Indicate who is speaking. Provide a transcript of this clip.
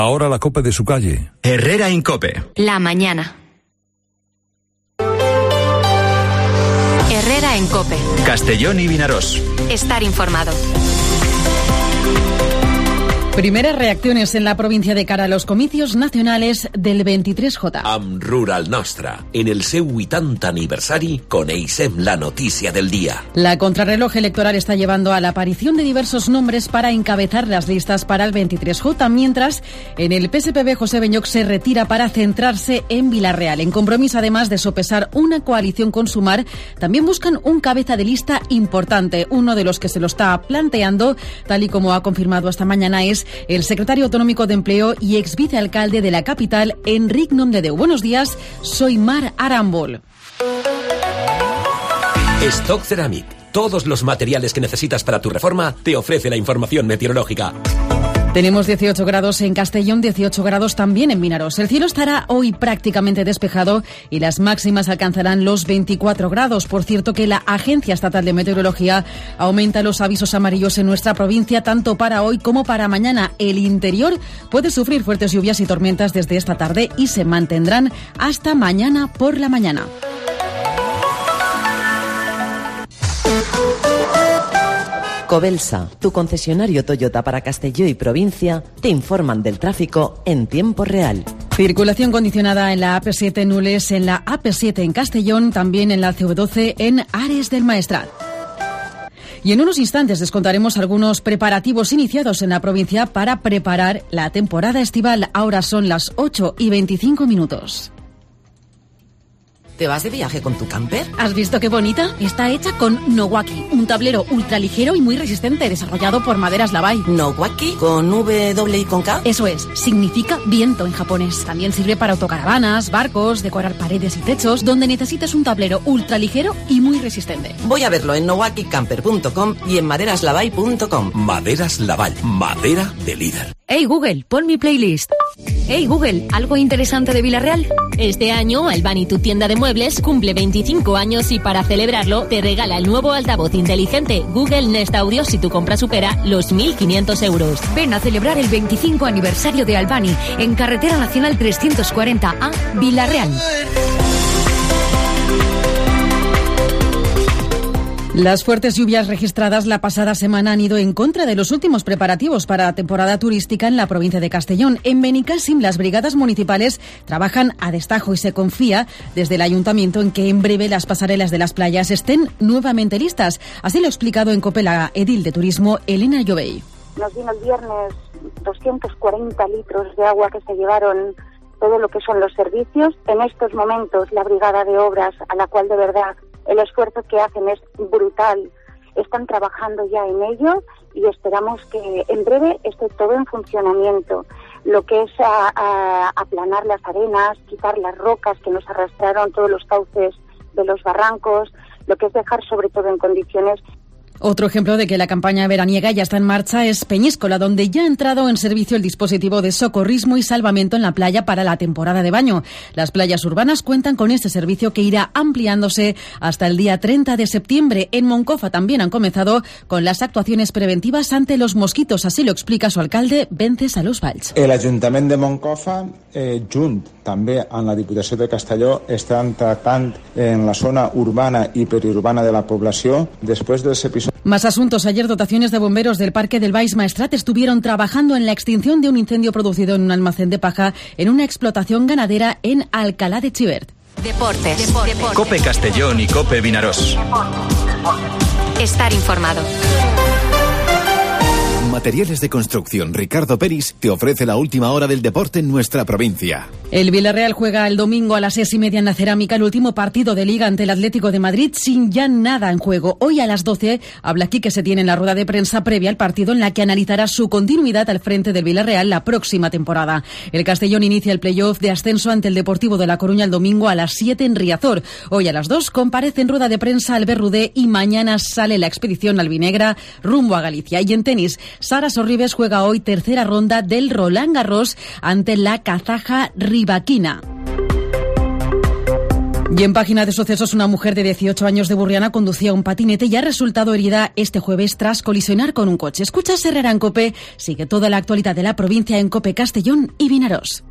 Speaker 1: Ahora la COPE de su calle.
Speaker 2: Herrera en COPE.
Speaker 3: La mañana. Herrera en COPE.
Speaker 2: Castellón y Vinarós.
Speaker 3: Estar informado.
Speaker 4: Primeras reacciones en la provincia de cara a los comicios nacionales del 23J.
Speaker 5: Amb Rural Nostra, en el seu 80 aniversari, coneixem la notícia del día.
Speaker 4: La contrarreloj electoral está llevando a la aparición de diversos nombres para encabezar las listas para el 23J, mientras en el PSPB José Beñoch se retira para centrarse en Vilarreal. En Compromís, además de sopesar una coalición con Sumar, también buscan un cabeza de lista importante. Uno de los que se lo está planteando, tal y como ha confirmado esta mañana, es el secretario autonómico de Empleo y ex vicealcalde de la capital, Enric Nomdedeu. Buenos días, soy Mar Arambol.
Speaker 5: Stock Ceramic. Todos los materiales que necesitas para tu reforma te ofrece la información meteorológica.
Speaker 4: Tenemos 18 grados en Castellón, 18 grados también en Vinarós. El cielo estará hoy prácticamente despejado y las máximas alcanzarán los 24 grados. Por cierto que la Agencia Estatal de Meteorología aumenta los avisos amarillos en nuestra provincia, tanto para hoy como para mañana. El interior puede sufrir fuertes lluvias y tormentas desde esta tarde y se mantendrán hasta mañana por la mañana.
Speaker 6: Cobelsa, tu concesionario Toyota para Castelló y provincia, te informan del tráfico en tiempo real.
Speaker 4: Circulación condicionada en la AP7 en Nules, en la AP7 en Castellón, también en la CV12 en Ares del Maestrat. Y en unos instantes les contaremos algunos preparativos iniciados en la provincia para preparar la temporada estival. Ahora son las 8:25.
Speaker 6: ¿Te vas de viaje con tu camper?
Speaker 7: ¿Has visto qué bonita? Está hecha con Nowaki, un tablero ultraligero y muy resistente, desarrollado por Maderas Lavai.
Speaker 6: ¿Nowaki? ¿Con W y con K?
Speaker 7: Eso es, significa viento en japonés. También sirve para autocaravanas, barcos, decorar paredes y techos, donde necesites un tablero ultraligero y muy resistente.
Speaker 6: Voy a verlo en nowakicamper.com y en maderaslavai.com.
Speaker 5: Maderas Lavai, madera de líder.
Speaker 7: Hey Google, pon mi playlist. Hey Google, ¿algo interesante de Vilarreal? Este año, Albani, tu tienda de muebles, cumple 25 años y para celebrarlo te regala el nuevo altavoz inteligente Google Nest Audio si tu compra supera los 1.500 euros.
Speaker 8: Ven a celebrar el 25 aniversario de Albani en Carretera Nacional 340A, Vilarreal.
Speaker 4: Las fuertes lluvias registradas la pasada semana han ido en contra de los últimos preparativos para la temporada turística en la provincia de Castellón. En Benicàssim, las brigadas municipales trabajan a destajo y se confía desde el ayuntamiento en que en breve las pasarelas de las playas estén nuevamente listas. Así lo ha explicado en COPE la edil de turismo, Elena Llovey.
Speaker 9: Nos vino el viernes 240 litros de agua que se llevaron todo lo que son los servicios. En estos momentos la brigada de obras, a la cual de verdad el esfuerzo que hacen es brutal, están trabajando ya en ello y esperamos que en breve esté todo en funcionamiento. Lo que es aplanar las arenas, quitar las rocas que nos arrastraron todos los cauces de los barrancos, lo que es dejar sobre todo en condiciones.
Speaker 4: Otro ejemplo de que la campaña veraniega ya está en marcha es Peñíscola, donde ya ha entrado en servicio el dispositivo de socorrismo y salvamento en la playa para la temporada de baño. Las playas urbanas cuentan con este servicio que irá ampliándose hasta el día 30 de septiembre. En Moncofa también han comenzado con las actuaciones preventivas ante los mosquitos. Así lo explica su alcalde, Vences Alós Valls.
Speaker 10: El Ajuntament de Moncofa, junt també amb la Diputació de Castelló, estan tractant en la zona urbana y periurbana de la población después de ese episodio.
Speaker 4: Más asuntos. Ayer dotaciones de bomberos del Parque del Baix Maestrat estuvieron trabajando en la extinción de un incendio producido en un almacén de paja en una explotación ganadera en Alcalá de Xivert.
Speaker 3: Deportes.
Speaker 2: COPE Castellón y COPE Vinarós.
Speaker 3: Estar informado.
Speaker 11: Materiales de construcción Ricardo Peris te ofrece la última hora del deporte en nuestra provincia.
Speaker 4: El Villarreal juega el domingo a las 6:30 en la Cerámica el último partido de Liga ante el Atlético de Madrid sin ya nada en juego. Hoy a las 12 habla Quique Setién en la rueda de prensa previa al partido en la que analizará su continuidad al frente del Villarreal la próxima temporada. El Castellón inicia el playoff de ascenso ante el Deportivo de La Coruña el domingo a las 7 en Riazor. Hoy a las 2 comparece en rueda de prensa Albert Rudé y mañana sale la expedición albinegra rumbo a Galicia. Y en tenis, Sara Sorribes juega hoy tercera ronda del Roland Garros ante la kazaja Rivaquina. Y en página de sucesos, una mujer de 18 años de Burriana conducía un patinete y ha resultado herida este jueves tras colisionar con un coche. Escucha Herrera en COPE, sigue toda la actualidad de la provincia en COPE Castellón y Vinaroz.